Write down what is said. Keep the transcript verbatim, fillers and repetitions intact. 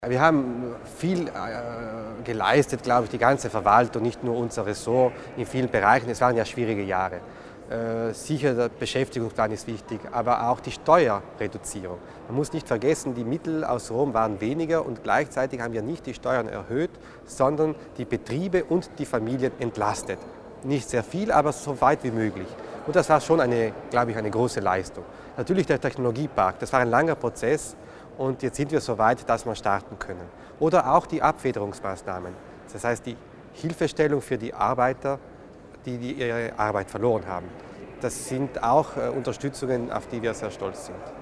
Wir haben viel äh, geleistet, glaube ich, die ganze Verwaltung, nicht nur unser Ressort in vielen Bereichen. Es waren ja schwierige Jahre. Äh, sicher, der Beschäftigungsplan ist wichtig, aber auch die Steuerreduzierung. Man muss nicht vergessen, die Mittel aus Rom waren weniger und gleichzeitig haben wir nicht die Steuern erhöht, sondern die Betriebe und die Familien entlastet. Nicht sehr viel, aber so weit wie möglich. Und das war schon eine, glaube ich, eine große Leistung. Natürlich der Technologiepark, das war ein langer Prozess. Und jetzt sind wir so weit, dass wir starten können. Oder auch die Abfederungsmaßnahmen. Das heißt, die Hilfestellung für die Arbeiter, die, die ihre Arbeit verloren haben. Das sind auch Unterstützungen, auf die wir sehr stolz sind.